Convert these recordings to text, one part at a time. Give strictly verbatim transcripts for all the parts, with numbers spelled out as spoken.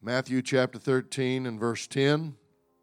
Matthew chapter thirteen and verse ten.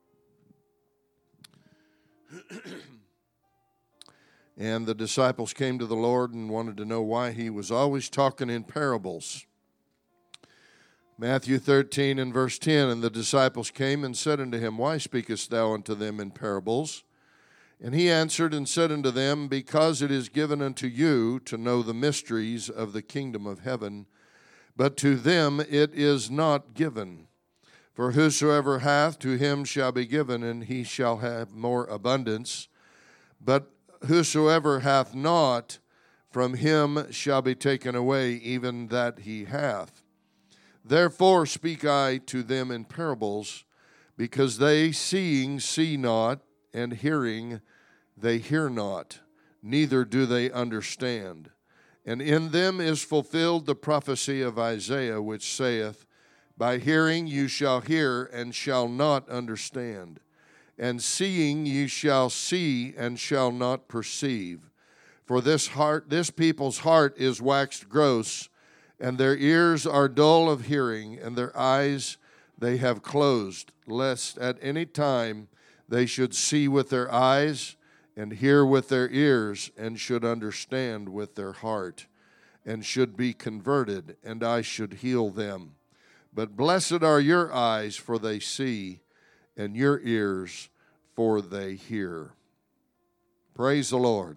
And the disciples came to the Lord and wanted to know why he was always talking in parables. Matthew thirteen and verse ten, and the disciples came and said unto him, Why speakest thou unto them in parables? And he answered and said unto them, Because it is given unto you to know the mysteries of the kingdom of heaven, but to them it is not given. For whosoever hath, to him shall be given, and he shall have more abundance. But whosoever hath not, from him shall be taken away even that he hath. Therefore speak I to them in parables, because they seeing see not, and hearing they hear not, neither do they understand. And in them is fulfilled the prophecy of Isaiah, which saith, By hearing you shall hear, and shall not understand. And seeing ye shall see, and shall not perceive. For this heart, this people's heart is waxed gross, and their ears are dull of hearing, and their eyes they have closed, lest at any time they should see with their eyes, and hear with their ears, and should understand with their heart, and should be converted, and I should heal them. But blessed are your eyes, for they see, and your ears, for they hear. Praise the Lord.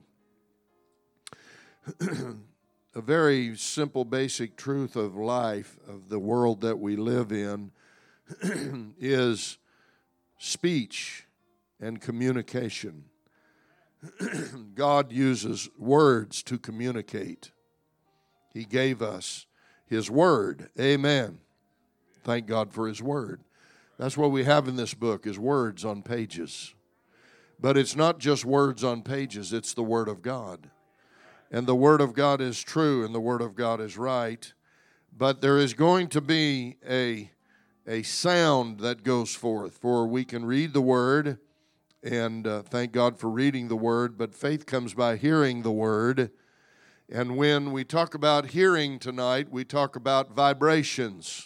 A very simple, basic truth of life, of the world that we live in, is speech and communication. God uses words to communicate. He gave us His Word. Amen. Thank God for His Word. That's what we have in this book, is words on pages. But it's not just words on pages, it's the Word of God. And the Word of God is true, and the Word of God is right. But there is going to be a, a sound that goes forth, for we can read the Word, and uh, thank God for reading the Word, but faith comes by hearing the Word. And when we talk about hearing tonight, we talk about vibrations.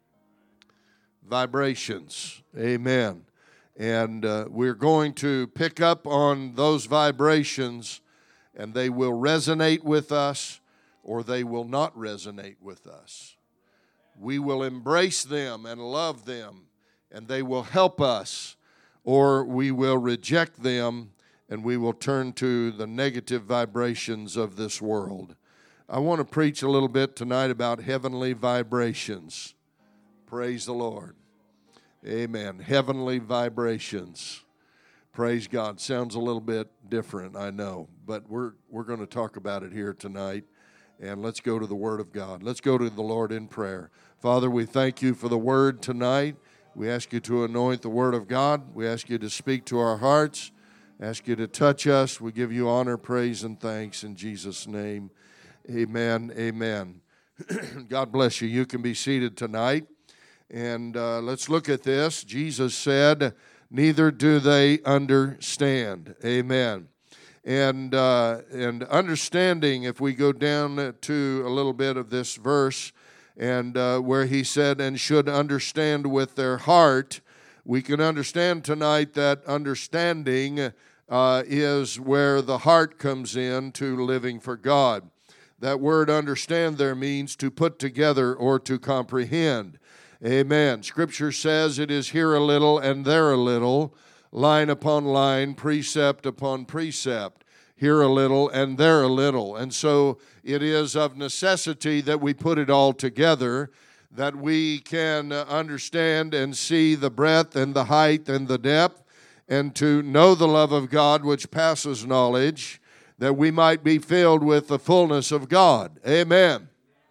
Vibrations. Amen. And uh, we're going to pick up on those vibrations, and they will resonate with us, or they will not resonate with us. We will embrace them and love them, and they will help us, or we will reject them, and we will turn to the negative vibrations of this world. I want to preach a little bit tonight about heavenly vibrations. Praise the Lord. Amen. Heavenly vibrations. Praise God. Sounds a little bit different, I know, but we're we're going to talk about it here tonight. And let's go to the Word of God. Let's go to the Lord in prayer. Father, we thank you for the Word tonight. We ask you to anoint the Word of God. We ask you to speak to our hearts. Ask you to touch us. We give you honor, praise, and thanks in Jesus' name. Amen. Amen. God bless you. You can be seated tonight. And uh, let's look at this. Jesus said, neither do they understand. Amen. And uh, and understanding, if we go down to a little bit of this verse, and uh, where he said, and should understand with their heart, we can understand tonight that understanding uh, is where the heart comes in to living for God. That word understand there means to put together or to comprehend. Amen. Scripture says it is here a little and there a little, line upon line, precept upon precept, here a little and there a little. And so it is of necessity that we put it all together, that we can understand and see the breadth and the height and the depth, and to know the love of God which passes knowledge, that we might be filled with the fullness of God. Amen.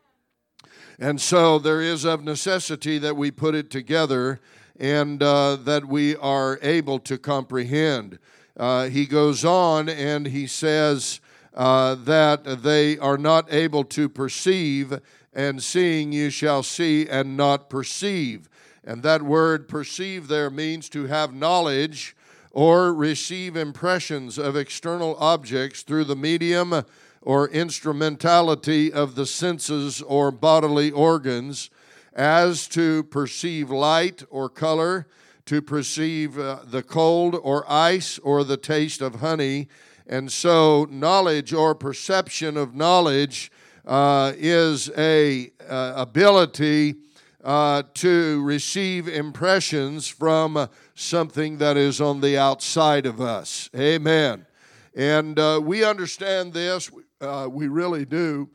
And so there is of necessity that we put it together, and uh, that we are able to comprehend. Uh, he goes on and he says uh, that they are not able to perceive, and seeing you shall see and not perceive. And that word perceive there means to have knowledge or receive impressions of external objects through the medium or instrumentality of the senses or bodily organs, as to perceive light or color, to perceive uh, the cold or ice or the taste of honey. And so knowledge or perception of knowledge uh, is a uh, ability uh, to receive impressions from something that is on the outside of us. Amen. And uh, we understand this. Uh, we really do.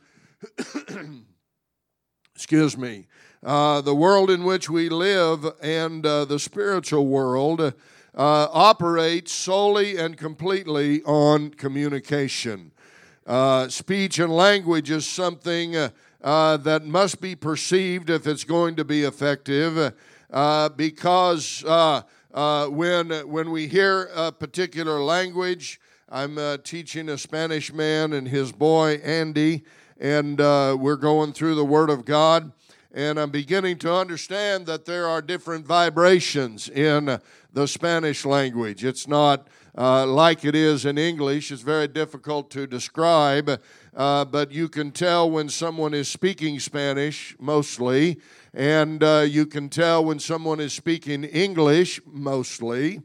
Excuse me. Uh, the world in which we live and uh, the spiritual world uh, operates solely and completely on communication. Uh, speech and language is something uh, uh, that must be perceived if it's going to be effective, uh, because uh, uh, when when we hear a particular language, I'm uh, teaching a Spanish man and his boy Andy, and uh, we're going through the Word of God. And I'm beginning to understand that there are different vibrations in the Spanish language. It's not uh, like it is in English. It's very difficult to describe, uh, but you can tell when someone is speaking Spanish, mostly, and uh, you can tell when someone is speaking English, mostly.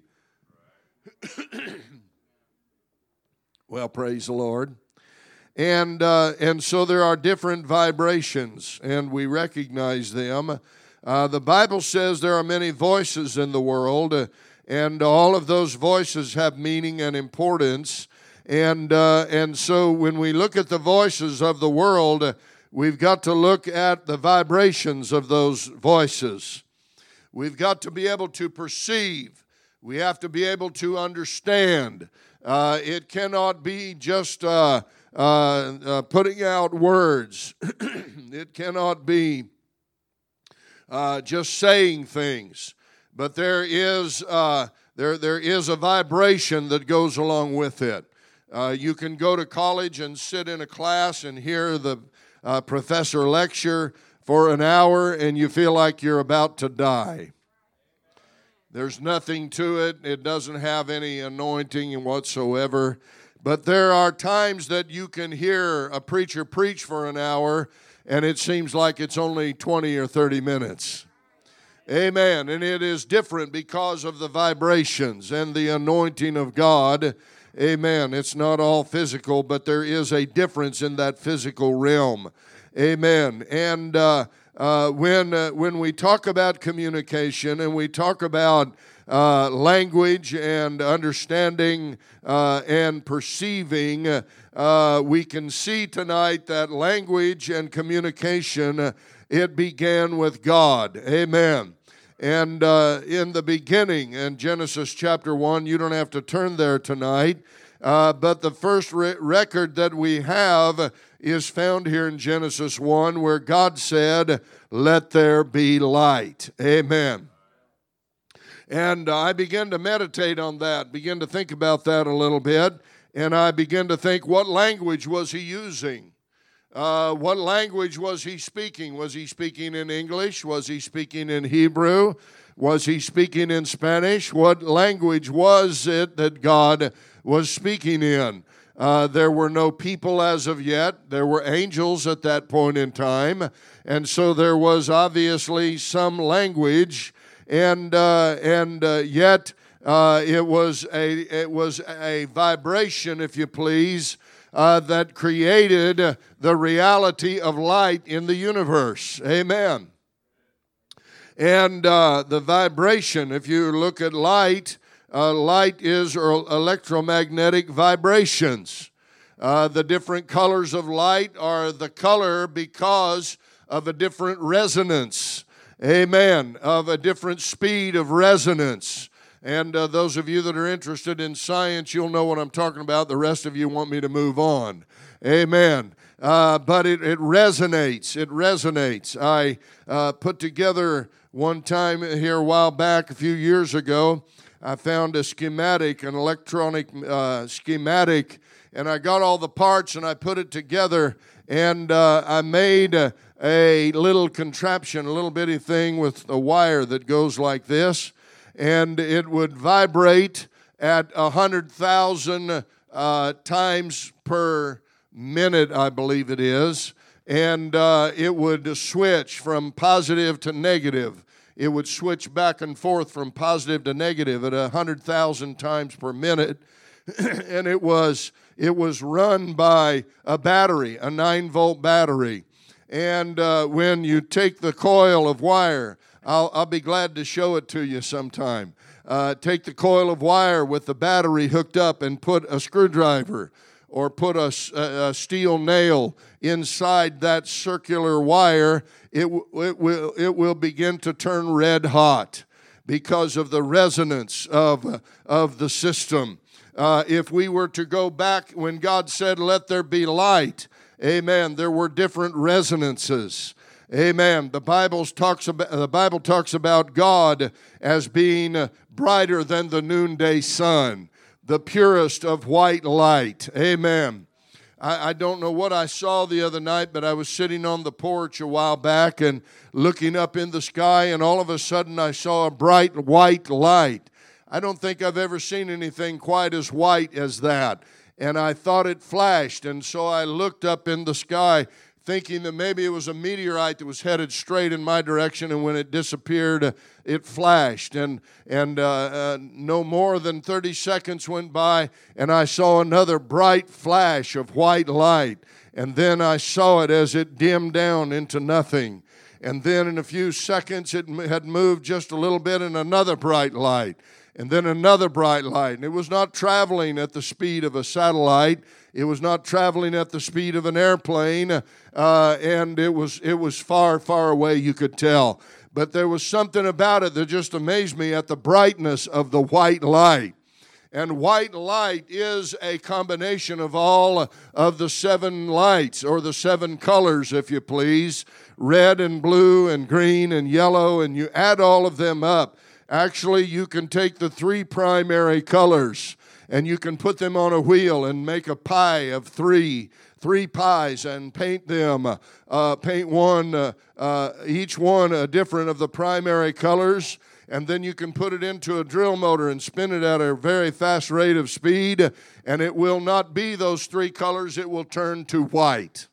Well, praise the Lord. And uh, and so there are different vibrations, and we recognize them. Uh, the Bible says there are many voices in the world, uh, and all of those voices have meaning and importance. And uh, and so when we look at the voices of the world, uh, we've got to look at the vibrations of those voices. We've got to be able to perceive. We have to be able to understand. Uh, it cannot be just Uh, Uh, uh, putting out words. It cannot be uh, just saying things, but there is uh, there there is a vibration that goes along with it. Uh, you can go to college and sit in a class and hear the uh, professor lecture for an hour, and you feel like you're about to die. There's nothing to it. It doesn't have any anointing whatsoever. But there are times that you can hear a preacher preach for an hour, and it seems like it's only twenty or thirty minutes. Amen. And it is different because of the vibrations and the anointing of God. Amen. It's not all physical, but there is a difference in that physical realm. Amen. And uh, uh, when uh, when we talk about communication and we talk about Uh, language and understanding uh, and perceiving, uh, we can see tonight that language and communication, uh, it began with God. Amen. And uh, in the beginning, in Genesis chapter one, you don't have to turn there tonight, uh, but the first re- record that we have is found here in Genesis one, where God said, "Let there be light." Amen. And uh, I began to meditate on that, begin to think about that a little bit, and I began to think, what language was he using? Uh, what language was he speaking? Was he speaking in English? Was he speaking in Hebrew? Was he speaking in Spanish? What language was it that God was speaking in? Uh, there were no people as of yet. There were angels at that point in time, and so there was obviously some language. And uh, and uh, yet uh, it was a it was a vibration, if you please, uh, that created the reality of light in the universe. Amen. And uh, the vibration, if you look at light, uh, light is electromagnetic vibrations. Uh, the different colors of light are the color because of a different resonance. Amen. Of a different speed of resonance. And uh, those of you that are interested in science, you'll know what I'm talking about. The rest of you want me to move on. Amen. Uh, but it, it resonates. It resonates. I uh, put together one time here a while back, a few years ago, I found a schematic, an electronic uh, schematic, and I got all the parts and I put it together, and uh, I made a, a little contraption, a little bitty thing with a wire that goes like this, and it would vibrate at one hundred thousand uh, times per minute, I believe it is. and uh, it would switch from positive to negative. It would switch back and forth from positive to negative at one hundred thousand times per minute. And it was it was run by a battery, a nine-volt battery. And uh, when you take the coil of wire, I'll, I'll be glad to show it to you sometime. Uh, take the coil of wire with the battery hooked up and put a screwdriver or put a, a steel nail inside that circular wire, it, w- it, will, it will begin to turn red hot because of the resonance of, of the system. Uh, if we were to go back when God said, "Let there be light," amen, there were different resonances. Amen. The Bible talks about the Bible talks about God as being brighter than the noonday sun, the purest of white light. Amen. I, I don't know what I saw the other night, but I was sitting on the porch a while back and looking up in the sky, and all of a sudden I saw a bright white light. I don't think I've ever seen anything quite as white as that. And I thought it flashed, and so I looked up in the sky thinking that maybe it was a meteorite that was headed straight in my direction, and when it disappeared, uh, it flashed. And, and uh, uh, no more than thirty seconds went by, and I saw another bright flash of white light. And then I saw it as it dimmed down into nothing. And then in a few seconds, it had moved just a little bit, and another bright light. And then another bright light. And it was not traveling at the speed of a satellite. It was not traveling at the speed of an airplane. Uh, and it was it was far, far away, you could tell. But there was something about it that just amazed me at the brightness of the white light. And white light is a combination of all of the seven lights, or the seven colors, if you please. Red and blue and green and yellow, and you add all of them up. Actually, you can take the three primary colors and you can put them on a wheel and make a pie of three, three pies, and paint them, uh, paint one, uh, uh, each one a different of the primary colors, and then you can put it into a drill motor and spin it at a very fast rate of speed, and it will not be those three colors, it will turn to white.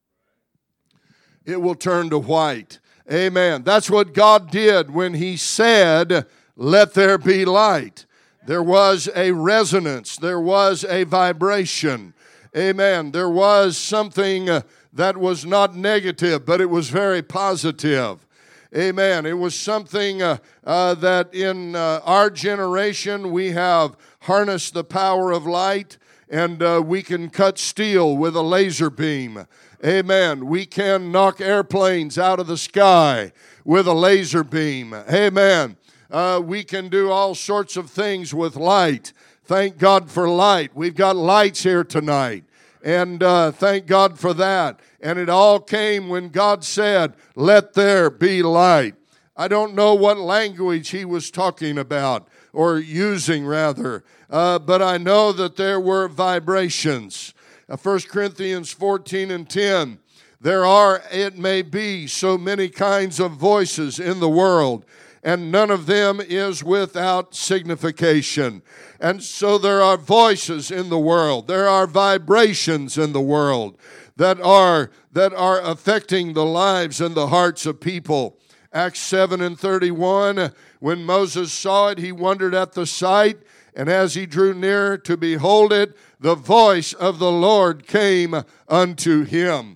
It will turn to white. Amen. That's what God did when He said, "Let there be light." There was a resonance. There was a vibration. Amen. There was something uh, that was not negative, but it was very positive. Amen. It was something uh, uh, that in uh, our generation we have harnessed the power of light, and uh, we can cut steel with a laser beam. Amen. We can knock airplanes out of the sky with a laser beam. Amen. Uh, we can do all sorts of things with light. Thank God for light. We've got lights here tonight. And uh, thank God for that. And it all came when God said, "Let there be light." I don't know what language He was talking about, or using rather. Uh, but I know that there were vibrations. First Corinthians fourteen and ten, there are, it may be, so many kinds of voices in the world, and none of them is without signification. And so there are voices in the world, there are vibrations in the world that are, that are affecting the lives and the hearts of people. Acts seven and thirty-one, when Moses saw it, he wondered at the sight, and as he drew near to behold it, the voice of the Lord came unto him.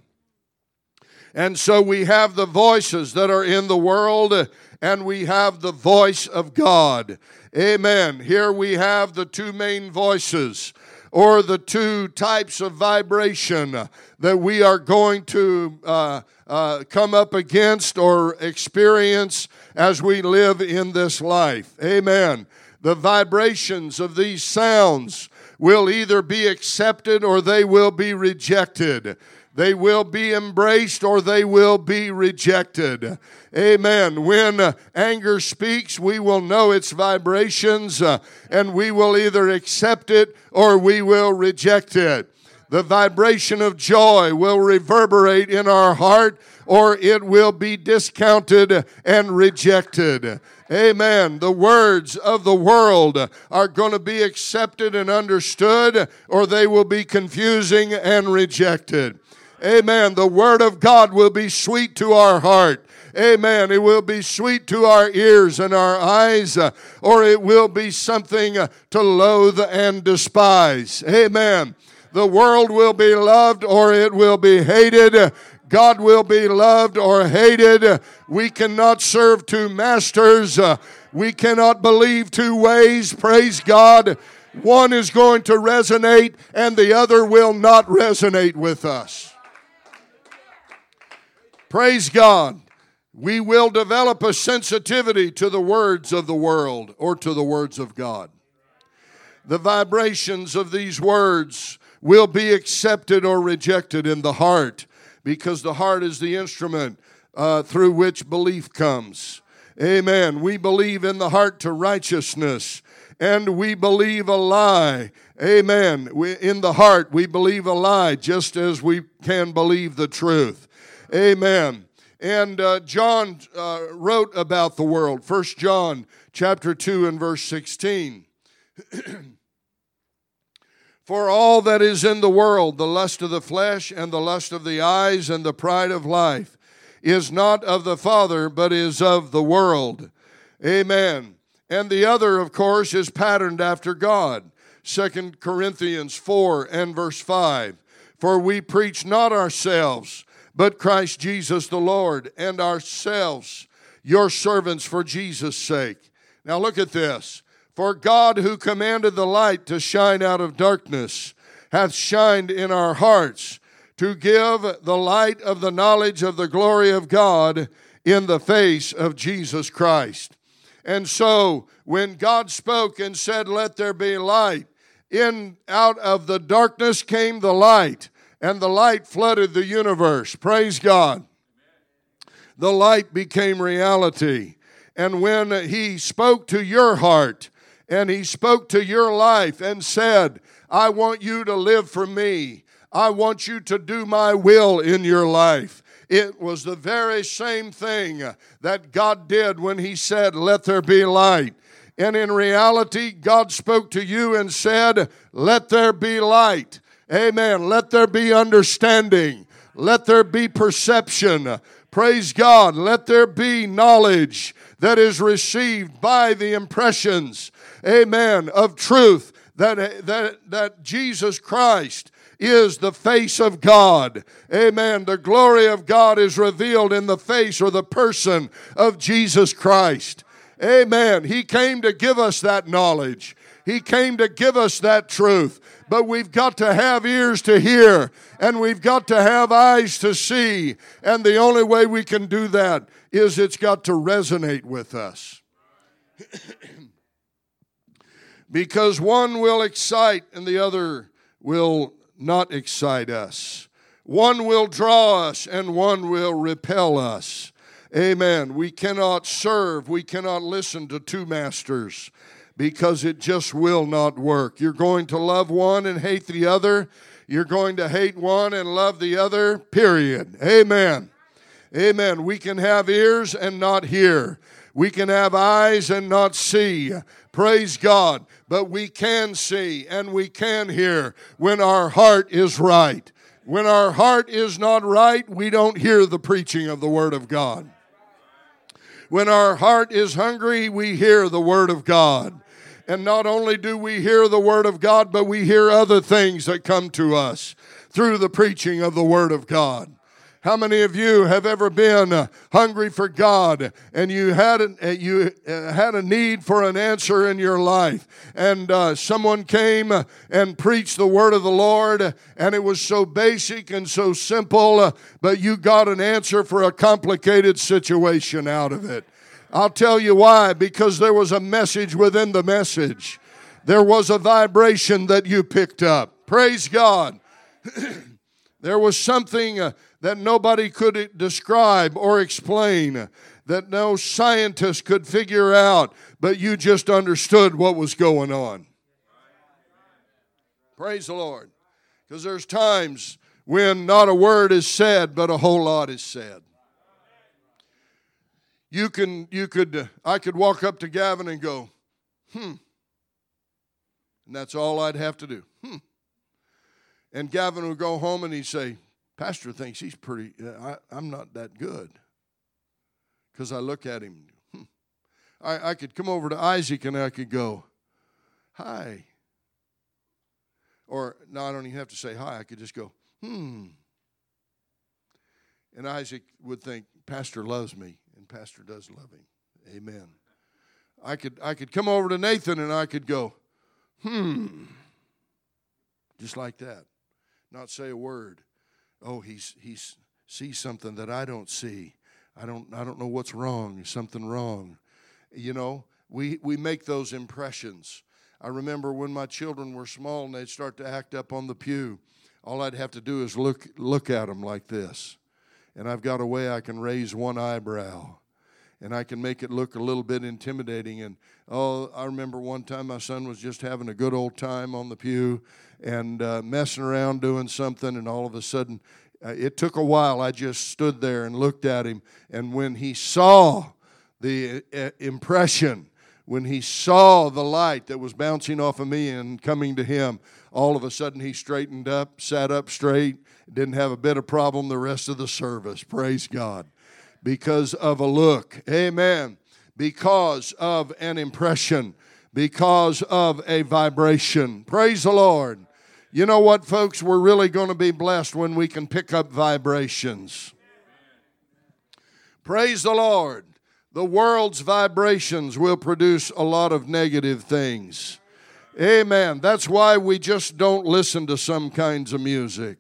And so we have the voices that are in the world, and we have the voice of God. Amen. Here we have the two main voices, or the two types of vibration that we are going to uh, uh, come up against or experience as we live in this life. Amen. The vibrations of these sounds will either be accepted or they will be rejected. They will be embraced or they will be rejected. Amen. When uh, anger speaks, we will know its vibrations, uh, and we will either accept it or we will reject it. The vibration of joy will reverberate in our heart, or it will be discounted and rejected. Amen. The words of the world are going to be accepted and understood, or they will be confusing and rejected. Amen. The Word of God will be sweet to our heart. Amen. It will be sweet to our ears and our eyes, uh, or it will be something uh, to loathe and despise. Amen. The world will be loved or it will be hated. God will be loved or hated. We cannot serve two masters. Uh, we cannot believe two ways. Praise God. One is going to resonate and the other will not resonate with us. Praise God. We will develop a sensitivity to the words of the world or to the words of God. The vibrations of these words will be accepted or rejected in the heart, because the heart is the instrument uh, through which belief comes. Amen. We believe in the heart to righteousness, and we believe a lie. Amen. We, in the heart, we believe a lie just as we can believe the truth. Amen. And uh, John uh, wrote about the world. First John chapter two and verse sixteen. For all that is in the world, the lust of the flesh and the lust of the eyes and the pride of life, is not of the Father, but is of the world. Amen. And the other, of course, is patterned after God. Second Corinthians four and verse five. For we preach not ourselves, but Christ Jesus the Lord, and ourselves your servants for Jesus' sake. Now look at this. For God, who commanded the light to shine out of darkness, hath shined in our hearts to give the light of the knowledge of the glory of God in the face of Jesus Christ. And so, when God spoke and said, let there be light, in out of the darkness came the light, and the light flooded the universe. Praise God. The light became reality. And when He spoke to your heart, and He spoke to your life and said, I want you to live for me. I want you to do my will in your life. It was the very same thing that God did when He said, let there be light. And in reality, God spoke to you and said, let there be light. Amen. Let there be understanding. Let there be perception. Praise God. Let there be knowledge that is received by the impressions, amen, of truth, that, that, that Jesus Christ is the face of God. Amen. The glory of God is revealed in the face or the person of Jesus Christ. Amen. He came to give us that knowledge. He came to give us that truth. But we've got to have ears to hear, and we've got to have eyes to see. And the only way we can do that is it's got to resonate with us. Because one will excite and the other will not excite us. One will draw us and one will repel us. Amen. We cannot serve, we cannot listen to two masters, because it just will not work. You're going to love one and hate the other. You're going to hate one and love the other, period. Amen. Amen. We can have ears and not hear. We can have eyes and not see. Praise God. But we can see and we can hear when our heart is right. When our heart is not right, we don't hear the preaching of the Word of God. When our heart is hungry, we hear the Word of God. And not only do we hear the Word of God, but we hear other things that come to us through the preaching of the Word of God. How many of you have ever been uh, hungry for God, and you had a, uh, you uh, had a need for an answer in your life, and uh, someone came and preached the Word of the Lord, and it was so basic and so simple, uh, but you got an answer for a complicated situation out of it. I'll tell you why. Because there was a message within the message. There was a vibration that you picked up. Praise God. There was something uh, that nobody could describe or explain, that no scientist could figure out, but you just understood what was going on. Praise the Lord. Because there's times when not a word is said, but a whole lot is said. You can, you could, uh, I could walk up to Gavin and go, hmm. And that's all I'd have to do. Hmm. And Gavin would go home and he'd say, Pastor thinks he's pretty, I, I'm not that good. Because I look at him. Hmm. I, I could come over to Isaac and I could go, hi. Or, no, I don't even have to say hi. I could just go, hmm. And Isaac would think, Pastor loves me, and Pastor does love him. Amen. I could I could come over to Nathan and I could go, hmm. Just like that. Not say a word. Oh, he's he's sees something that I don't see. I don't I don't know what's wrong. Is something wrong? You know, we, we make those impressions. I remember when my children were small and they'd start to act up on the pew, all I'd have to do is look look at them like this. And I've got a way I can raise one eyebrow. And I can make it look a little bit intimidating. And, oh, I remember one time my son was just having a good old time on the pew and uh, messing around doing something, and all of a sudden, uh, it took a while. I just stood there and looked at him. And when he saw the uh, impression, when he saw the light that was bouncing off of me and coming to him, all of a sudden he straightened up, sat up straight, didn't have a bit of problem the rest of the service. Praise God. Because of a look. Amen. Because of an impression. Because of a vibration. Praise the Lord. You know what, folks? We're really going to be blessed when we can pick up vibrations. Praise the Lord. The world's vibrations will produce a lot of negative things. Amen. That's why we just don't listen to some kinds of music.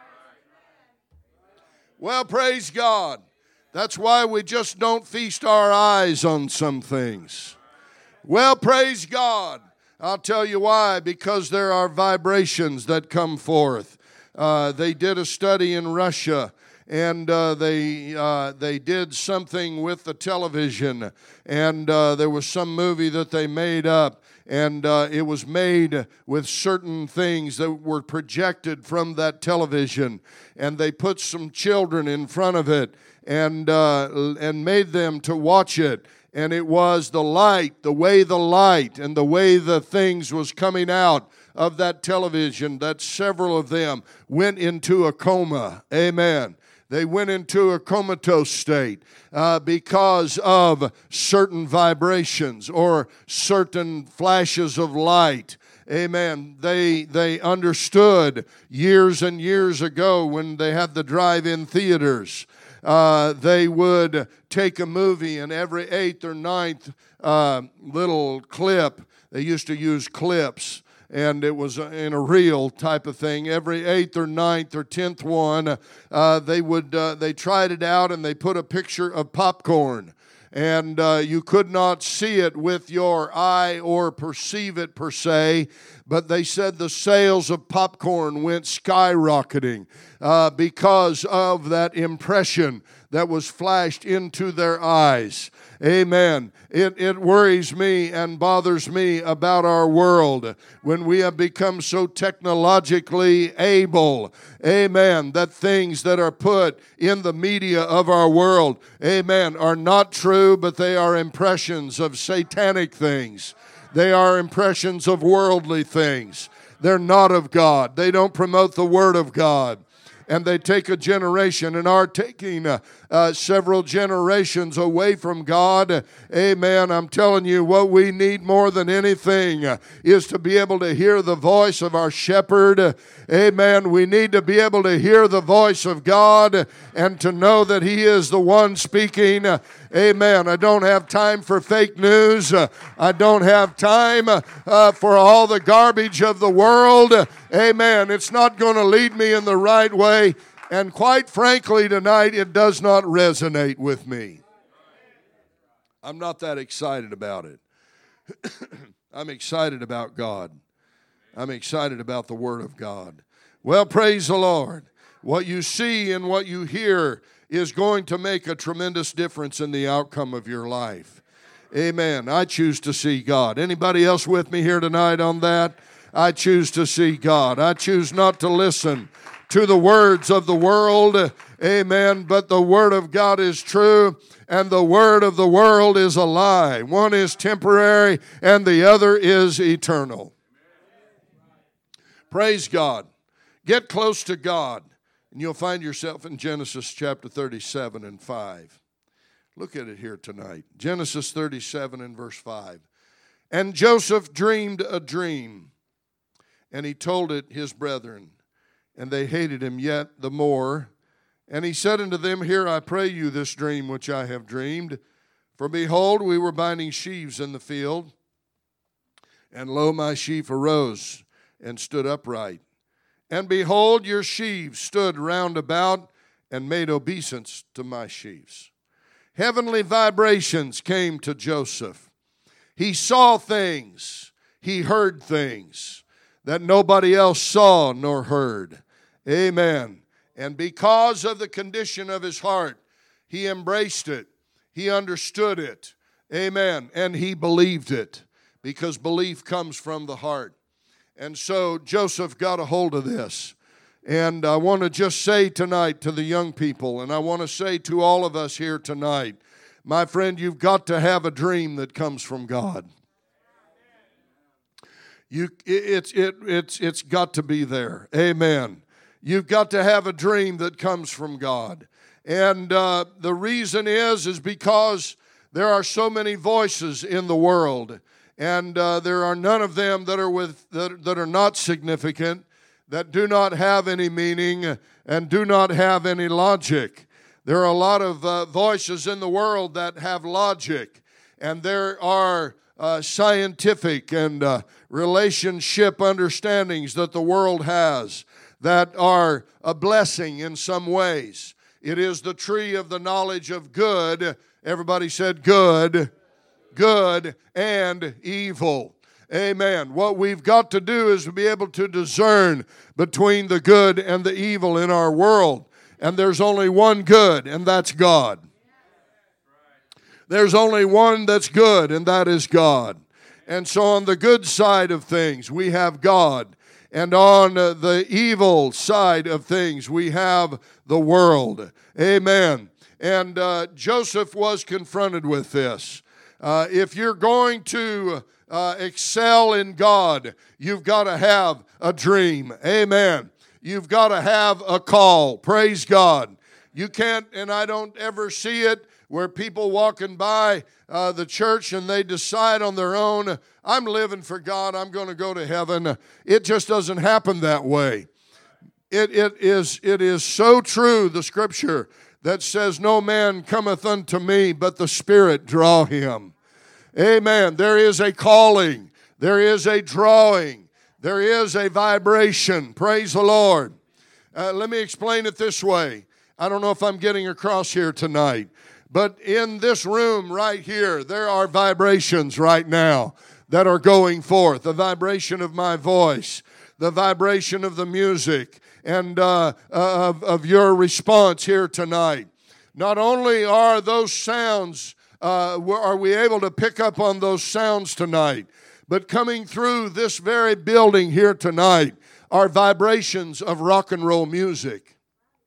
Well, praise God. That's why we just don't feast our eyes on some things. Well, praise God. I'll tell you why. Because there are vibrations that come forth. Uh, they did a study in Russia, and uh, they uh, they did something with the television, and uh, there was some movie that they made up. And uh, it was made with certain things that were projected from that television. And they put some children in front of it and uh, and made them to watch it. And it was the light, the way the light and the way the things was coming out of that television that several of them went into a coma. Amen. They went into a comatose state uh, because of certain vibrations or certain flashes of light. Amen. They they understood years and years ago when they had the drive-in theaters. Uh, they would take a movie, and every eighth or ninth uh, little clip, they used to use clips, and it was in a reel type of thing. Every eighth or ninth or tenth one, uh, they would uh, they tried it out, and they put a picture of popcorn. And uh, you could not see it with your eye or perceive it per se, but they said the sales of popcorn went skyrocketing uh, because of that impression that was flashed into their eyes. Amen. It, it worries me and bothers me about our world when we have become so technologically able, amen, that things that are put in the media of our world, amen, are not true, but they are impressions of satanic things. They are impressions of worldly things. They're not of God. They don't promote the Word of God. And they take a generation and are taking uh, uh, several generations away from God. Amen. I'm telling you, what we need more than anything uh, is to be able to hear the voice of our shepherd. Amen. We need to be able to hear the voice of God and to know that He is the one speaking. Amen. I don't have time for fake news. Uh, I don't have time uh, for all the garbage of the world. Amen. It's not going to lead me in the right way. And quite frankly, tonight, it does not resonate with me. I'm not that excited about it. I'm excited about God. I'm excited about the Word of God. Well, praise the Lord. What you see and what you hear is going to make a tremendous difference in the outcome of your life. Amen. I choose to see God. Anybody else with me here tonight on that? I choose to see God. I choose not to listen to the words of the world. Amen. But the Word of God is true, and the word of the world is a lie. One is temporary, and the other is eternal. Praise God. Get close to God. And you'll find yourself in Genesis chapter thirty-seven and five. Look at it here tonight. Genesis thirty-seven and verse five. And Joseph dreamed a dream, and he told it his brethren, and they hated him yet the more. And he said unto them, Hear, I pray you, this dream which I have dreamed. For behold, we were binding sheaves in the field, and lo, my sheaf arose and stood upright. And behold, your sheaves stood round about and made obeisance to my sheaves. Heavenly vibrations came to Joseph. He saw things, he heard things that nobody else saw nor heard. Amen. And because of the condition of his heart, he embraced it. He understood it. Amen. And he believed it, because belief comes from the heart. And so Joseph got a hold of this. And I want to just say tonight to the young people, and I want to say to all of us here tonight, my friend, you've got to have a dream that comes from God. You, it's, it, it's, it's got to be there. Amen. You've got to have a dream that comes from God. And uh, the reason is, is because there are so many voices in the world. And uh, there are none of them that are with that, that are not significant, that do not have any meaning, and do not have any logic. There are a lot of uh, voices in the world that have logic, and there are uh, scientific and uh, relationship understandings that the world has that are a blessing in some ways. It is the tree of the knowledge of good. Everybody said good, good and evil. Amen. What we've got to do is to be able to discern between the good and the evil in our world. And there's only one good, and that's God. There's only one that's good, and that is God. And so on the good side of things, we have God. And on the evil side of things, we have the world. Amen. And uh, Joseph was confronted with this. Uh, if you're going to uh, excel in God, you've got to have a dream. Amen. You've got to have a call. Praise God. You can't, and I don't ever see it, where people walking by uh, the church and they decide on their own, I'm living for God, I'm going to go to heaven. It just doesn't happen that way. It, it, is, it is so true, the scripture that says, no man cometh unto me, but the Spirit draw him. Amen. There is a calling. There is a drawing. There is a vibration. Praise the Lord. Uh, let me explain it this way. I don't know if I'm getting across here tonight, but in this room right here, there are vibrations right now that are going forth. The vibration of my voice, the vibration of the music, and uh, of, of your response here tonight. Not only are those sounds, uh, are we able to pick up on those sounds tonight, but coming through this very building here tonight are vibrations of rock and roll music.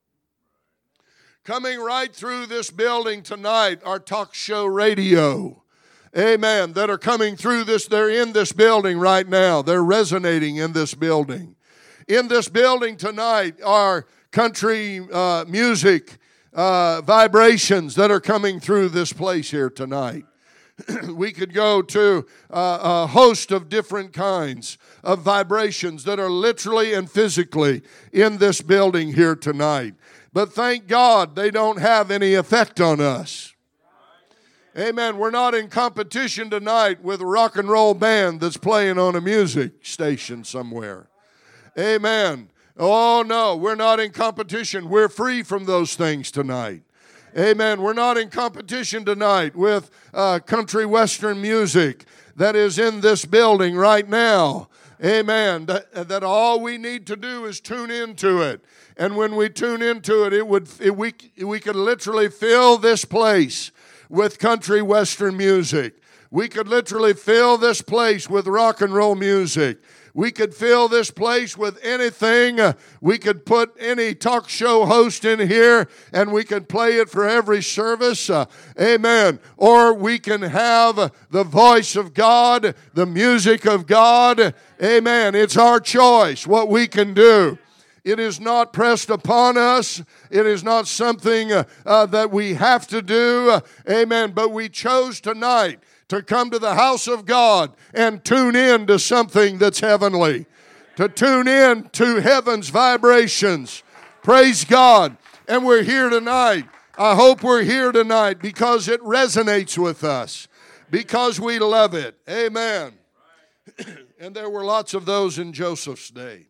Coming right through this building tonight are talk show radio. Amen. That are coming through this. They're in this building right now. They're resonating in this building. In this building tonight are country uh, music uh, vibrations that are coming through this place here tonight. We could go to uh, a host of different kinds of vibrations that are literally and physically in this building here tonight. But thank God they don't have any effect on us. Amen. We're not in competition tonight with a rock and roll band that's playing on a music station somewhere. Amen. Oh, no, we're not in competition. We're free from those things tonight. Amen. We're not in competition tonight with uh, country western music that is in this building right now. Amen. That, that all we need to do is tune into it. And when we tune into it, it would it, we, we could literally fill this place with country western music. We could literally fill this place with rock and roll music. We could fill this place with anything. We could put any talk show host in here and we could play it for every service. Uh, amen. Or we can have the voice of God, the music of God. Amen. It's our choice what we can do. It is not pressed upon us. It is not something uh, uh, that we have to do. Uh, amen. But we chose tonight to come to the house of God and tune in to something that's heavenly, to tune in to heaven's vibrations. Praise God. And we're here tonight. I hope we're here tonight because it resonates with us, because we love it. Amen. And there were lots of those in Joseph's day.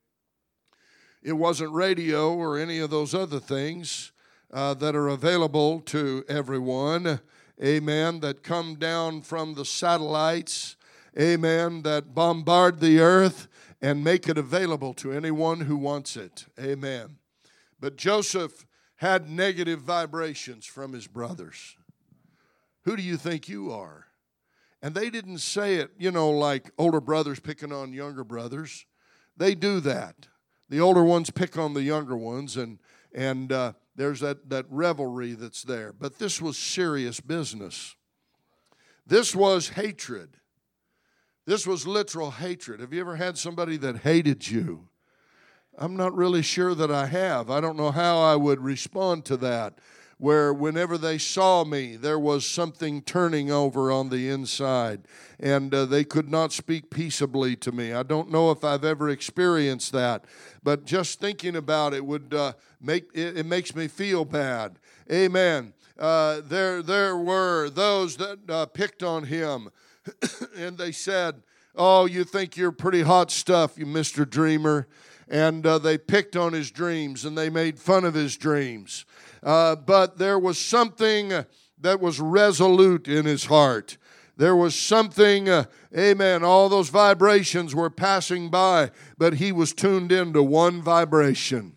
It wasn't radio or any of those other things uh, that are available to everyone, amen, that come down from the satellites, amen, that bombard the earth and make it available to anyone who wants it, amen. But Joseph had negative vibrations from his brothers. Who do you think you are? And they didn't say it, you know, like older brothers picking on younger brothers. They do that. The older ones pick on the younger ones, and and uh, there's that, that revelry that's there. But this was serious business. This was hatred. This was literal hatred. Have you ever had somebody that hated you? I'm not really sure that I have. I don't know how I would respond to that, where whenever they saw me, there was something turning over on the inside, and uh, they could not speak peaceably to me. I don't know if I've ever experienced that, but just thinking about it would uh, make it, it makes me feel bad. Amen. Uh, there, there were those that uh, picked on him, and they said, "Oh, you think you're pretty hot stuff, you Mister Dreamer." And uh, they picked on his dreams, and they made fun of his dreams. Uh, but there was something that was resolute in his heart. There was something, uh, amen, all those vibrations were passing by, but he was tuned into one vibration.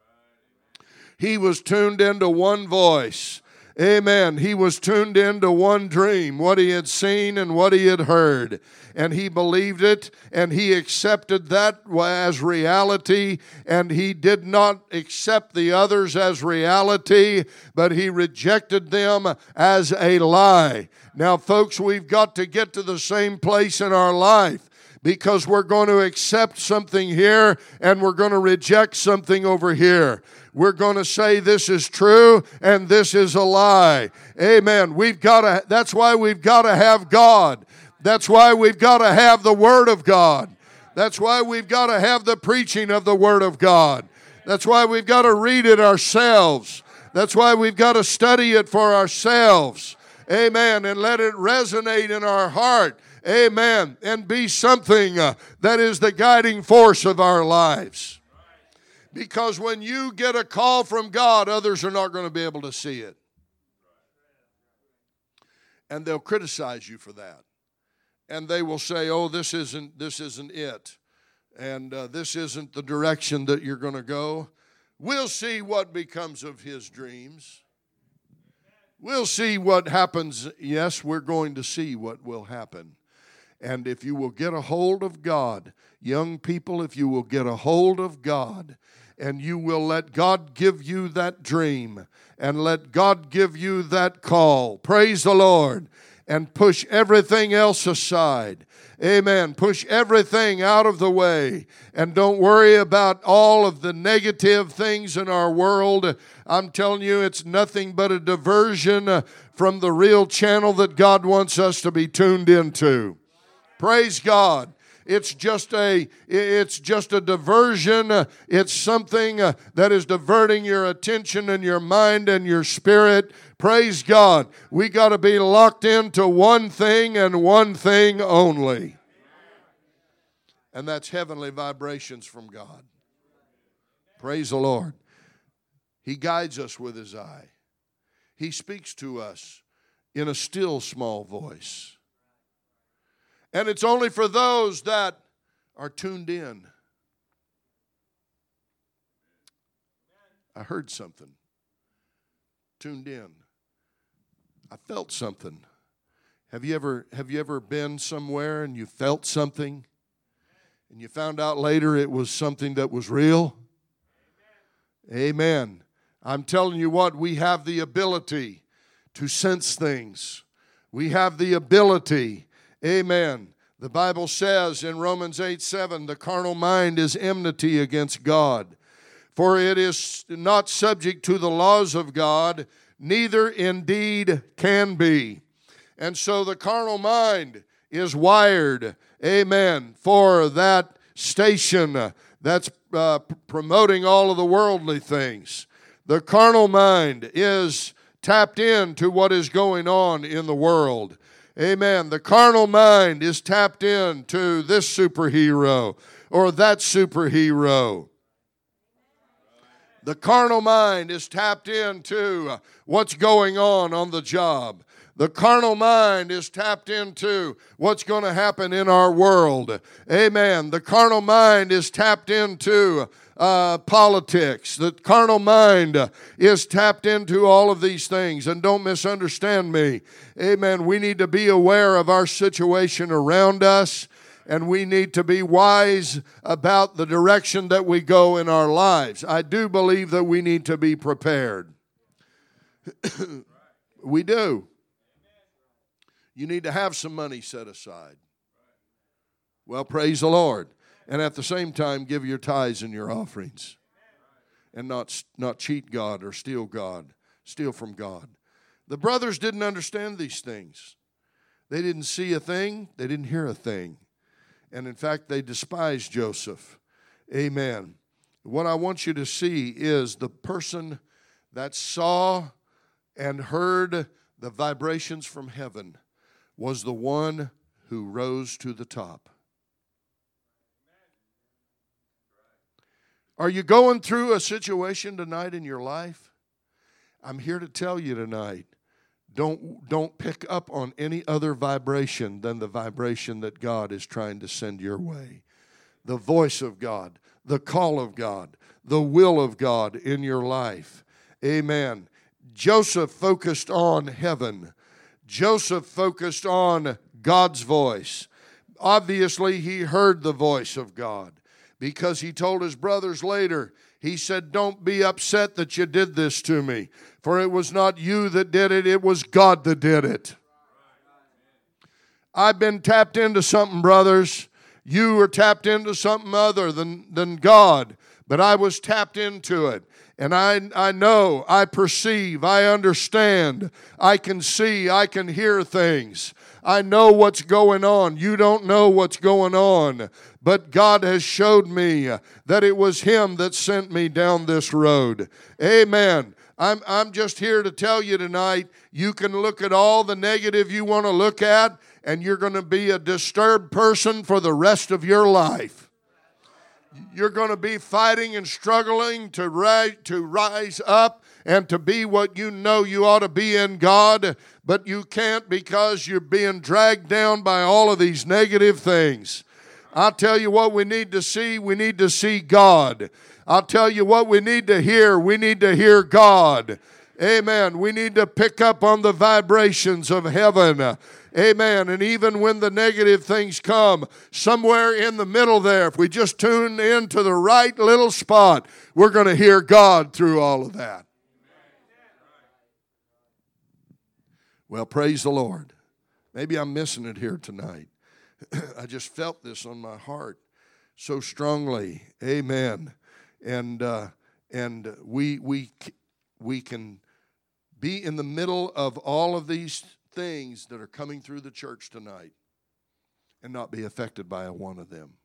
He was tuned into one voice. Amen. He was tuned into one dream, what he had seen and what he had heard. And he believed it, and he accepted that as reality, and he did not accept the others as reality, but he rejected them as a lie. Now, folks, we've got to get to the same place in our life, because we're going to accept something here, and we're going to reject something over here. We're going to say this is true and this is a lie. Amen. We've got to, that's why we've got to have God. That's why we've got to have the Word of God. That's why we've got to have the preaching of the Word of God. That's why we've got to read it ourselves. That's why we've got to study it for ourselves. Amen. And let it resonate in our heart. Amen. And be something uh, that is the guiding force of our lives. Because when you get a call from God, others are not going to be able to see it. And they'll criticize you for that. And they will say, oh, this isn't, this isn't it. And uh, this isn't the direction that you're going to go. We'll see what becomes of his dreams. We'll see what happens. Yes, we're going to see what will happen. And if you will get a hold of God, young people, if you will get a hold of God, and you will let God give you that dream, and let God give you that call, praise the Lord, and push everything else aside. Amen. Push everything out of the way, and don't worry about all of the negative things in our world. I'm telling you, it's nothing but a diversion from the real channel that God wants us to be tuned into. Praise God. It's just a it's just a diversion. It's something that is diverting your attention and your mind and your spirit. Praise God. We got to be locked into one thing and one thing only. And that's heavenly vibrations from God. Praise the Lord. He guides us with his eye. He speaks to us in a still small voice. And it's only for those that are tuned in. I heard something. Tuned in. I felt something. Have you ever have you ever been somewhere and you felt something and you found out later it was something that was real? Amen. Amen. I'm telling you what, we have the ability to sense things. We have the ability. Amen. The Bible says in Romans eight seven, the carnal mind is enmity against God. For it is not subject to the laws of God, neither indeed can be. And so the carnal mind is wired, amen, for that station that's uh, promoting all of the worldly things. The carnal mind is tapped into what is going on in the world. Amen. The carnal mind is tapped into this superhero or that superhero. The carnal mind is tapped into what's going on on the job. The carnal mind is tapped into what's going to happen in our world. Amen. The carnal mind is tapped into uh, politics. The carnal mind is tapped into all of these things. And don't misunderstand me. Amen. We need to be aware of our situation around us. And we need to be wise about the direction that we go in our lives. I do believe that we need to be prepared. We do. You need to have some money set aside. Well, praise the Lord. And at the same time, give your tithes and your offerings. And not, not cheat God or steal God, steal from God. The brothers didn't understand these things. They didn't see a thing. They didn't hear a thing. And in fact, they despised Joseph. Amen. What I want you to see is the person that saw and heard the vibrations from heaven was the one who rose to the top. Are you going through a situation tonight in your life? I'm here to tell you tonight, don't, don't pick up on any other vibration than the vibration that God is trying to send your way. The voice of God, the call of God, the will of God in your life. Amen. Joseph focused on heaven. Joseph focused on God's voice. Obviously, he heard the voice of God because he told his brothers later, he said, don't be upset that you did this to me, for it was not you that did it, it was God that did it. I've been tapped into something, brothers. You were tapped into something other than, than God, but I was tapped into it. And I, I know, I perceive, I understand, I can see, I can hear things. I know what's going on. You don't know what's going on. But God has showed me that it was Him that sent me down this road. Amen. I'm, I'm just here to tell you tonight, you can look at all the negative you want to look at, and you're going to be a disturbed person for the rest of your life. You're going to be fighting and struggling to rise, to rise up and to be what you know you ought to be in God, but you can't because you're being dragged down by all of these negative things. I'll tell you what we need to see. We need to see God. I'll tell you what we need to hear. We need to hear God. Amen. We need to pick up on the vibrations of heaven. Amen. And even when the negative things come, somewhere in the middle there, if we just tune into the right little spot, we're going to hear God through all of that. Well, praise the Lord. Maybe I'm missing it here tonight. I just felt this on my heart so strongly. Amen. And uh, and we we we can be in the middle of all of these things that are coming through the church tonight and not be affected by a one of them.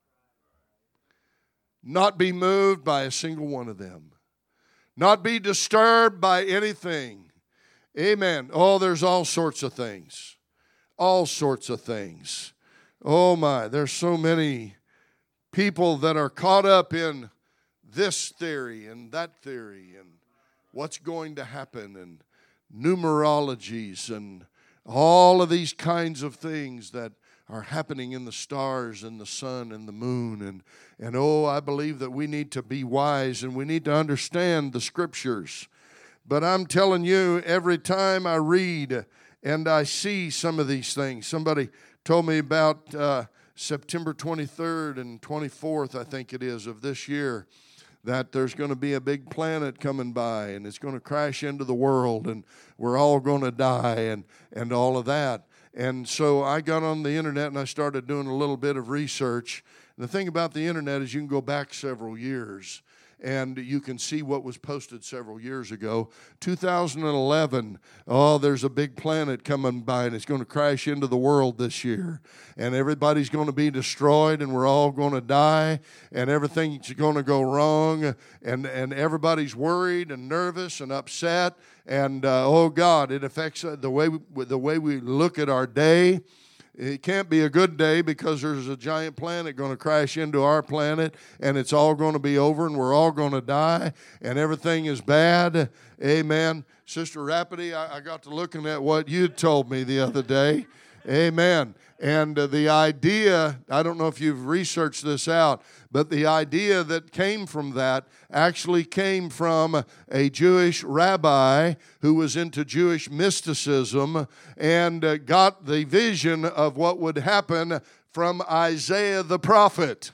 Not be moved by a single one of them. Not be disturbed by anything. Amen. Oh, there's all sorts of things. All sorts of things. Oh my, there's so many people that are caught up in this theory and that theory and what's going to happen and numerologies and all of these kinds of things that are happening in the stars and the sun and the moon. And, and oh, I believe that we need to be wise and we need to understand the scriptures. But I'm telling you, every time I read and I see some of these things, somebody told me about uh, September twenty-third and twenty-fourth, I think it is, of this year, that there's going to be a big planet coming by and it's going to crash into the world and we're all going to die and, and all of that. And so I got on the internet and I started doing a little bit of research. And the thing about the internet is you can go back several years and you can see what was posted several years ago. two thousand eleven, oh, there's a big planet coming by, and it's going to crash into the world this year. And everybody's going to be destroyed, and we're all going to die, and everything's going to go wrong, and, and everybody's worried and nervous and upset. And, uh, oh, God, it affects the way we, the way we look at our day. It can't be a good day because there's a giant planet going to crash into our planet, and it's all going to be over, and we're all going to die, and everything is bad. Amen. Sister Rapide, I, I got to looking at what you told me the other day. Amen. And uh, the idea, I don't know if you've researched this out, but the idea that came from that actually came from a Jewish rabbi who was into Jewish mysticism and uh, got the vision of what would happen from Isaiah the prophet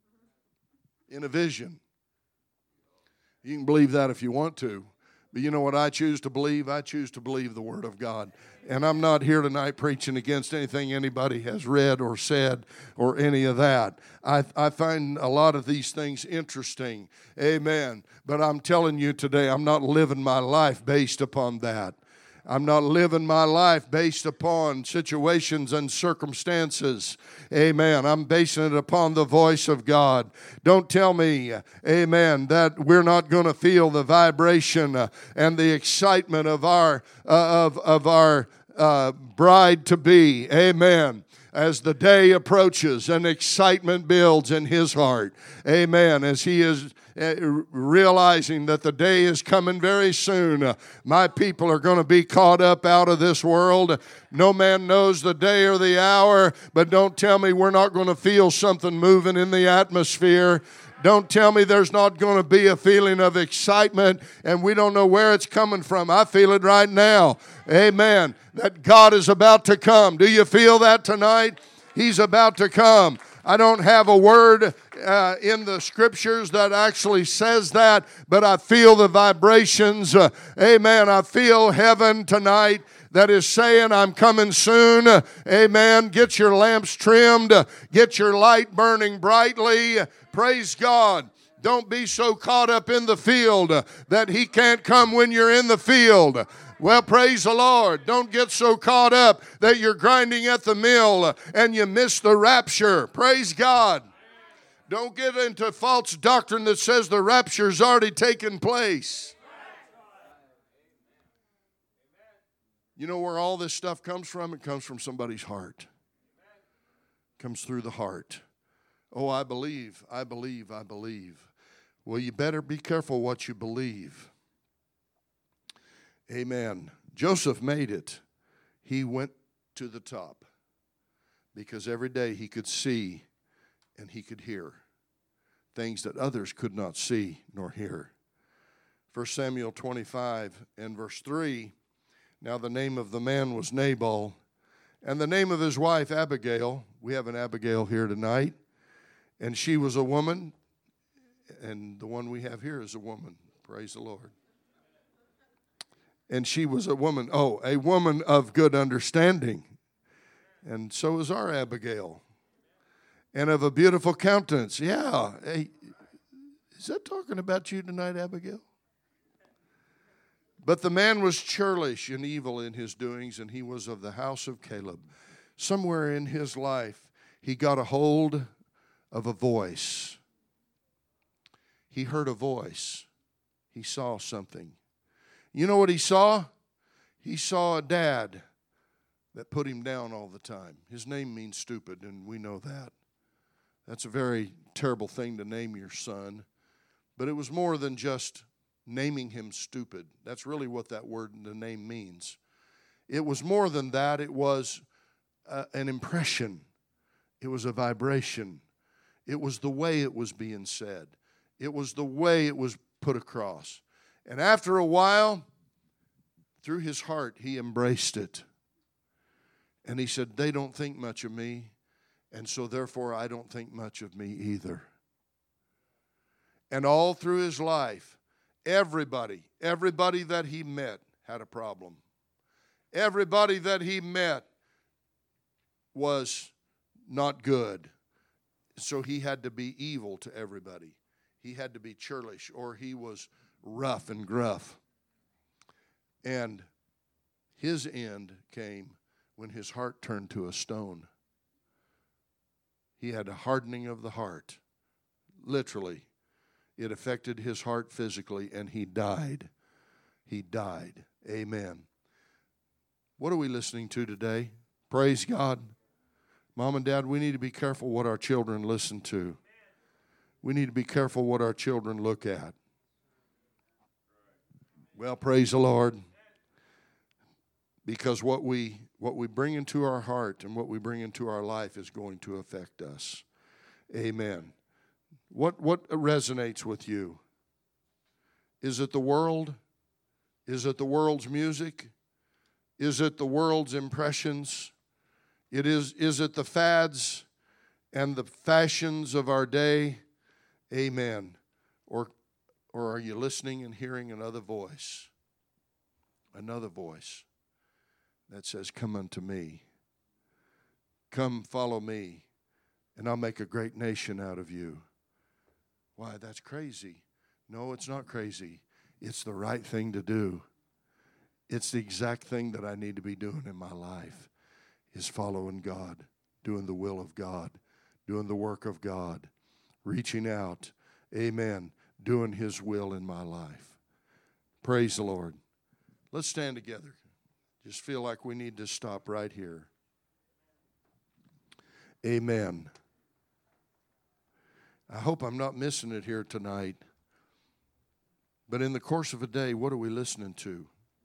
in a vision. You can believe that if you want to. But you know what I choose to believe? I choose to believe the Word of God. And I'm not here tonight preaching against anything anybody has read or said or any of that. I, I find a lot of these things interesting. Amen. But I'm telling you today, I'm not living my life based upon that. I'm not living my life based upon situations and circumstances. Amen. I'm basing it upon the voice of God. Don't tell me, amen, that we're not going to feel the vibration uh, and the excitement of our uh, of of our uh, bride to be. Amen. As the day approaches and excitement builds in his heart. Amen. As he is realizing that the day is coming very soon. Uh, my people are going to be caught up out of this world. No man knows the day or the hour, but don't tell me we're not going to feel something moving in the atmosphere. Don't tell me there's not going to be a feeling of excitement and we don't know where it's coming from. I feel it right now. Amen. That God is about to come. Do you feel that tonight? He's about to come. I don't have a word uh, in the scriptures that actually says that, but I feel the vibrations. Uh, amen. I feel heaven tonight that is saying, I'm coming soon. Uh, amen. Get your lamps trimmed. Uh, get your light burning brightly. Uh, praise God. Don't be so caught up in the field uh, that he can't come when you're in the field. Well, praise the Lord. Don't get so caught up that you're grinding at the mill and you miss the rapture. Praise God. Don't get into false doctrine that says the rapture's already taken place. You know where all this stuff comes from? It comes from somebody's heart. It comes through the heart. Oh, I believe, I believe, I believe. Well, you better be careful what you believe. Amen. Joseph made it. He went to the top because every day he could see and he could hear things that others could not see nor hear. First Samuel twenty-five and verse three, now the name of the man was Nabal, and the name of his wife Abigail. We have an Abigail here tonight, and she was a woman, and the one we have here is a woman. Praise the Lord. And she was a woman, oh, a woman of good understanding. And so is our Abigail. And of a beautiful countenance. Yeah. Hey, is that talking about you tonight, Abigail? But the man was churlish and evil in his doings, and he was of the house of Caleb. Somewhere in his life, he got a hold of a voice. He heard a voice. He saw something. You know what he saw? He saw a dad that put him down all the time. His name means stupid, and we know that. That's a very terrible thing to name your son. But it was more than just naming him stupid. That's really what that word, the name, means. It was more than that. It was uh, an impression. It was a vibration. It was the way it was being said. It was the way it was put across. And after a while, through his heart, he embraced it. And he said, they don't think much of me, and so therefore I don't think much of me either. And all through his life, everybody, everybody that he met had a problem. Everybody that he met was not good. So he had to be evil to everybody. he had to be churlish, or he was rough and gruff. And his end came when his heart turned to a stone. He had a hardening of the heart. Literally, it affected his heart physically, and he died. He died. Amen. What are we listening to today? Praise God. Mom and Dad, we need to be careful what our children listen to. We need to be careful what our children look at. Well, praise the Lord. Because what we what we bring into our heart and what we bring into our life is going to affect us. Amen. What what resonates with you? Is it the world? Is it the world's music? Is it the world's impressions? It is is it the fads and the fashions of our day? Amen. Or or are you listening and hearing another voice? Another voice that says, "Come unto me. Come follow me, and I'll make a great nation out of you." Why, that's crazy. No, it's not crazy. It's the right thing to do. It's the exact thing that I need to be doing in my life, is following God, doing the will of God, doing the work of God, reaching out, amen, doing His will in my life. Praise the Lord. Let's stand together. Just feel like we need to stop right here. Amen. I hope I'm not missing it here tonight. But in the course of a day, what are we listening to?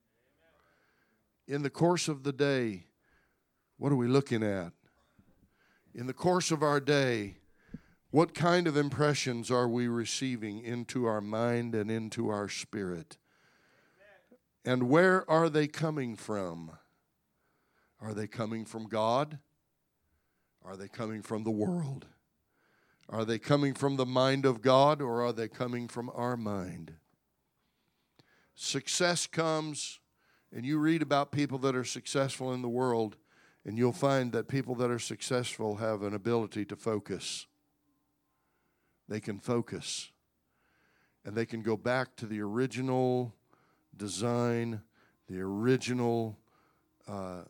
In the course of the day, what are we looking at? In the course of our day, what kind of impressions are we receiving into our mind and into our spirit? And where are they coming from? Are they coming from God? Are they coming from the world? Are they coming from the mind of God, or are they coming from our mind? Success comes, and you read about people that are successful in the world, and you'll find that people that are successful have an ability to focus. They can focus, and they can go back to the original design, the original uh,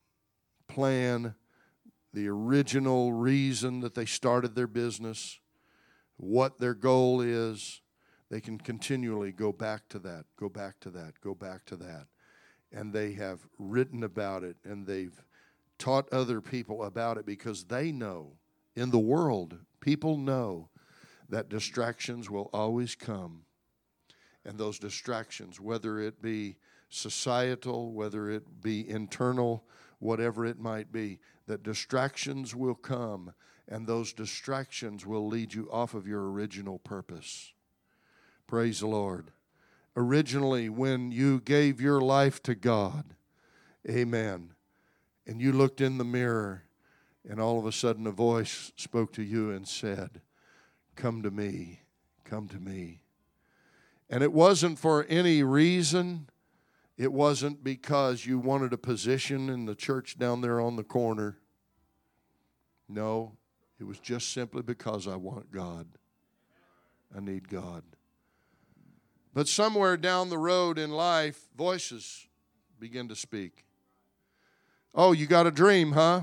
plan, the original reason that they started their business, what their goal is. They can continually go back to that, go back to that, go back to that. And they have written about it, and they've taught other people about it, because they know, in the world, people know that distractions will always come. And those distractions, whether it be societal, whether it be internal, whatever it might be, that distractions will come, and those distractions will lead you off of your original purpose. Praise the Lord. Originally, when you gave your life to God, amen, and you looked in the mirror, and all of a sudden a voice spoke to you and said, "Come to me, come to me." And it wasn't for any reason. It wasn't because you wanted a position in the church down there on the corner. No, it was just simply because I want God. I need God. But somewhere down the road in life, voices begin to speak. "Oh, you got a dream, huh?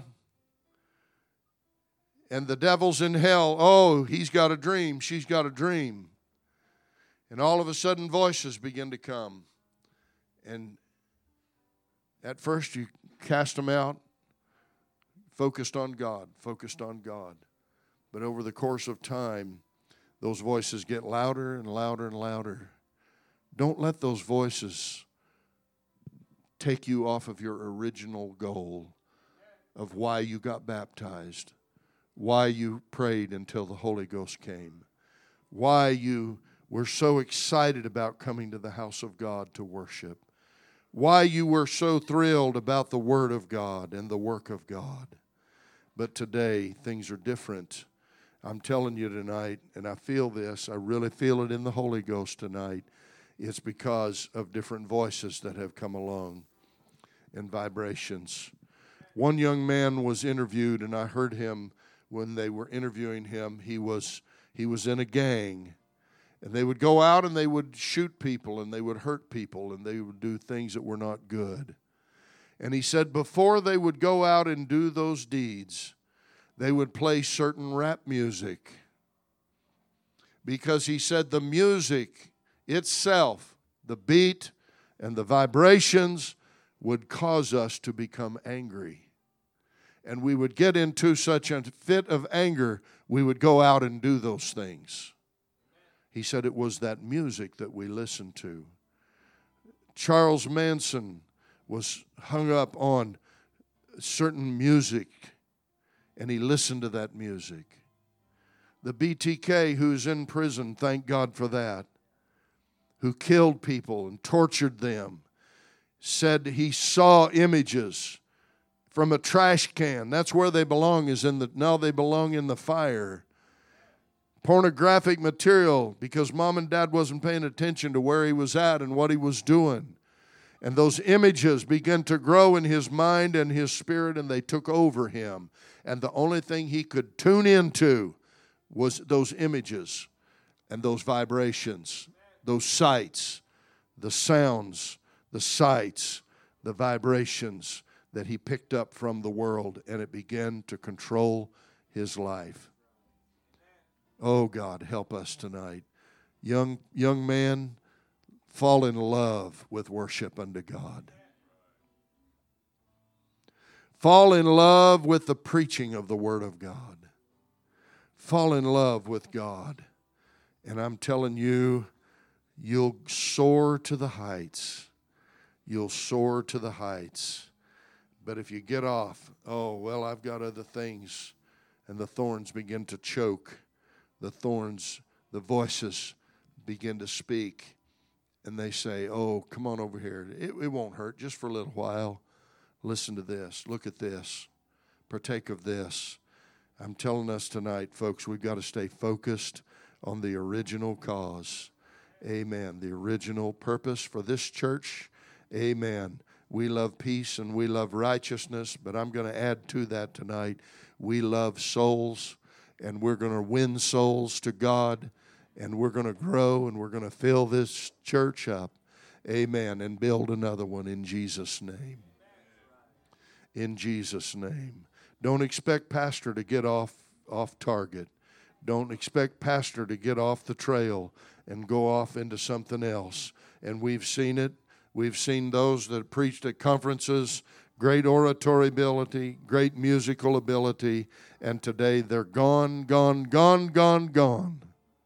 And the devil's in hell. Oh, he's got a dream. She's got a dream." And all of a sudden, voices begin to come. And at first, you cast them out, focused on God, focused on God. But over the course of time, those voices get louder and louder and louder. Don't let those voices take you off of your original goal of why you got baptized, why you prayed until the Holy Ghost came, why you were so excited about coming to the house of God to worship, why you were so thrilled about the Word of God and the work of God. But today, things are different. I'm telling you tonight, and I feel this, I really feel it in the Holy Ghost tonight. It's because of different voices that have come along and vibrations. One young man was interviewed, and I heard him when they were interviewing him. He was he was in a gang, And they would go out and they would shoot people and they would hurt people and they would do things that were not good. And he said before they would go out and do those deeds, they would play certain rap music. Because he said the music itself, the beat and the vibrations, would cause us to become angry. And we would get into such a fit of anger, we would go out and do those things. He said it was that music that we listened to. Charles Manson was hung up on certain music, and he listened to that music. The B T K, who's in prison, thank God for that, who killed people and tortured them, said he saw images from a trash can. That's where they belong, is in the, now they belong in the fire. Pornographic material, because mom and dad wasn't paying attention to where he was at and what he was doing. And those images began to grow in his mind and his spirit, and they took over him. And the only thing he could tune into was those images and those vibrations, those sights, the sounds, the sights, the vibrations that he picked up from the world, and it began to control his life. Oh, God, help us tonight. Young, young man, fall in love with worship unto God. Fall in love with the preaching of the Word of God. Fall in love with God. And I'm telling you, you'll soar to the heights. You'll soar to the heights. But if you get off, oh, well, I've got other things, and the thorns begin to choke. The thorns, the voices begin to speak. And they say, oh, come on over here. It, it won't hurt, just for a little while. Listen to this. Look at this. Partake of this. I'm telling us tonight, folks, we've got to stay focused on the original cause. Amen. The original purpose for this church. Amen. We love peace and we love righteousness, but I'm going to add to that tonight. We love souls, and we're going to win souls to God. And we're going to grow, and we're going to fill this church up. Amen. And build another one in Jesus' name. In Jesus' name. Don't expect pastor to get off, off target. Don't expect pastor to get off the trail and go off into something else. And we've seen it. We've seen those that preached at conferences, great oratory ability, great musical ability, and today they're gone, gone, gone, gone, gone.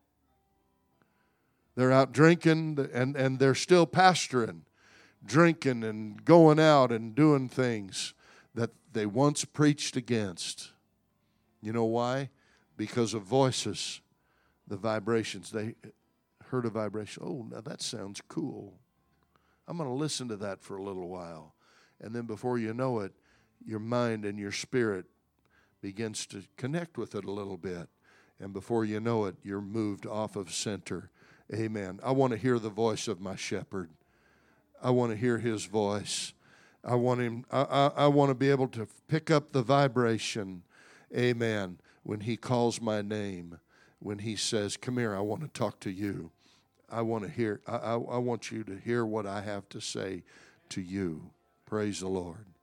They're out drinking, and, and they're still pastoring, drinking and going out and doing things that they once preached against. You know why? Because of voices, the vibrations. They heard a vibration. Oh, now that sounds cool. I'm going to listen to that for a little while. And then before you know it, your mind and your spirit begins to connect with it a little bit. And before you know it, you're moved off of center. Amen. I want to hear the voice of my shepherd. I want to hear his voice. I want him. I, I, I want to be able to pick up the vibration. Amen. When he calls my name, when he says, "Come here, I want to talk to you. I want to hear. I, I, I want you to hear what I have to say to you." Praise the Lord.